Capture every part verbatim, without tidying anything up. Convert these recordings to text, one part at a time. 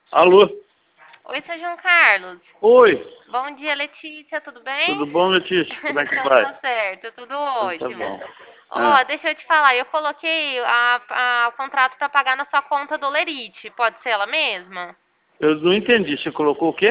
Alô? Oi, seu João Carlos. Oi, Bom dia, Letícia, tudo bem? tudo bom, Letícia? Como é que Então vai? tá certo, tudo Então tá ótimo. bom. Ó, Ah, deixa eu te falar, eu coloquei a, a- o contrato para pagar na sua conta do Lerite, pode ser ela mesma? eu não entendi, você colocou o quê?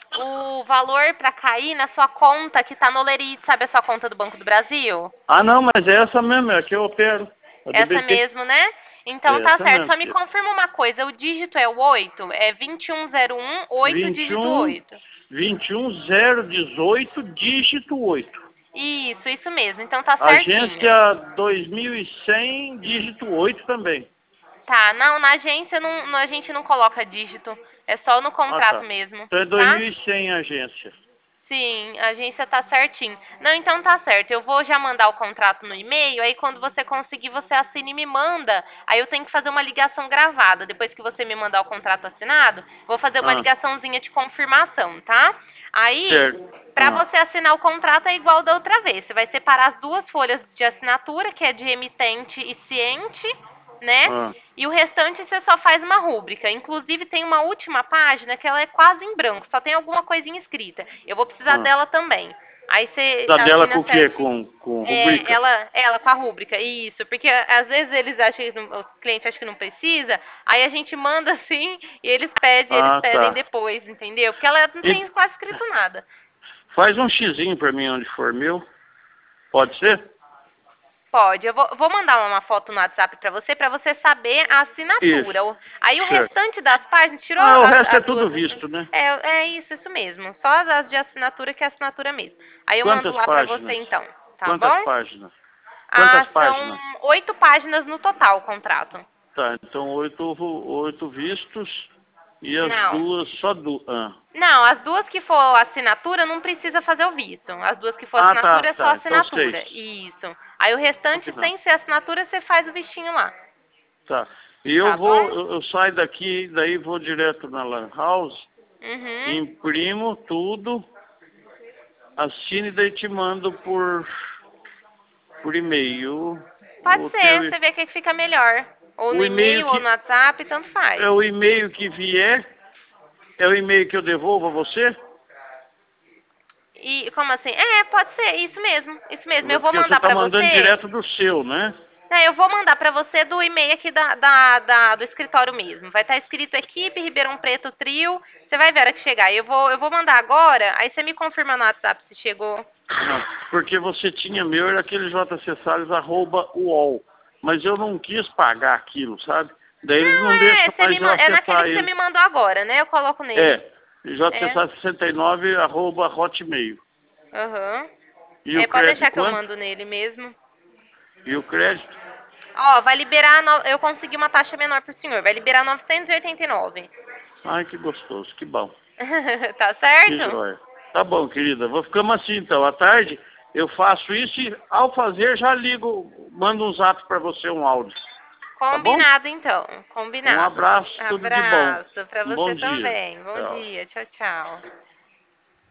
O valor para cair na sua conta que tá no Lerite, sabe a sua conta do Banco do Brasil? Ah, não, mas é essa mesmo, é a que eu opero, a do Essa B T. mesmo, né? Então É tá essa certo, mesmo, só me filho. confirma uma coisa, o dígito é o oito? É vinte e um zero um, oito dígito vinte e um, oito. vinte e um zero dezoito, dígito oito. Isso, isso mesmo, então tá certinho. Agência dois mil e cem, dígito oito também. Tá, não, na agência não, não- a gente não coloca dígito, é só no Ah, contrato tá. mesmo, Então é tá? dois mil e cem a agência. Sim, a agência tá certinho. Não, então tá certo, eu vou já mandar o contrato no e-mail, aí quando você conseguir, você assina e me manda. Aí eu tenho que fazer uma ligação gravada, depois que você me mandar o contrato assinado, vou fazer uma Ah, ligaçãozinha de confirmação, tá? Aí, certo. pra Ah, você assinar o contrato é igual da outra vez, você vai separar as duas folhas de assinatura, que é de emitente e ciente, né? ah, E o restante você só faz uma rúbrica. Inclusive tem uma última página que ela é quase em branco, só tem alguma coisinha escrita. Eu vou precisar ah. dela também. Aí você Tá dela com assina o quê? certinho. Com, com É, rubrica? ela, ela com a rúbrica, isso, porque às vezes eles acham que não- o cliente acha que não precisa, aí a gente manda assim e eles pedem, eles Ah, pedem tá. depois, entendeu? Porque ela não E tem quase escrito nada. faz um xizinho pra mim onde for meu. Pode ser? Pode, eu vou, vou mandar uma foto no WhatsApp pra você, pra você saber a assinatura. Isso. O- Aí o Certo. restante das páginas, tirou Ah, o as, resto é as tudo duas assim? visto, né? É, é isso, isso mesmo. Só as, as de assinatura que é assinatura mesmo. Aí eu mando Quantas lá pra você páginas? então, tá Quantas bom? páginas? Quantas Ah, são páginas? oito páginas no total o contrato. Tá, então oito, oito vistos e as Não. duas só duas. Ah. Não, as duas que for assinatura não precisa fazer o visto. As duas que for ah, tá, assinatura é só tá. Então seis. assinatura. Isso. Aí o restante, Combinado. sem ser assinatura, você faz o vistinho lá. Tá. E eu Tá vou, bom? eu, eu saio daqui, daí vou direto na Lan House, Uhum. imprimo tudo, assino e daí te mando por, por e-mail. Pode O teu, ser, você vê o que fica melhor. Ou no o e-mail e-mail ou no que WhatsApp, tanto faz. é o e-mail que vier, é o e-mail que eu devolvo a você? E como assim? É, pode ser, isso mesmo, isso mesmo. Eu vou Porque você mandar está pra mandando você. direto do seu, né? É, eu vou mandar pra você do e-mail aqui da, da, da- do escritório mesmo. Vai estar escrito equipe Ribeirão Preto Trio. Você vai ver a hora que chegar. Eu vou, eu vou mandar agora, aí você me confirma no WhatsApp se chegou. Não, porque você tinha meu, era aquele jcsalles arroba uol. Mas eu não quis pagar aquilo, sabe? Daí eles Não, não é, deixam você me, mais eu ma- é naquele acessar que você ele. me mandou agora, né? Eu coloco nele. É, É. jcsalles sessenta e nove arroba hotmail. Aham. E o É, pode crédito deixar que eu quanto? mando nele mesmo. E o crédito? Ó, vai liberar, no- eu consegui uma taxa menor pro senhor, vai liberar novecentos e oitenta e nove. Ai, que gostoso, que bom. Tá Que certo? joia. Tá bom, querida. Vou ficando assim então. À tarde eu faço isso e ao fazer já ligo, mando um zap para você, um áudio. Tá bom? Combinado então, Um combinado. abraço, tudo de bom. Abraço pra Um bom você dia. também. Bom Tchau. dia, tchau, tchau.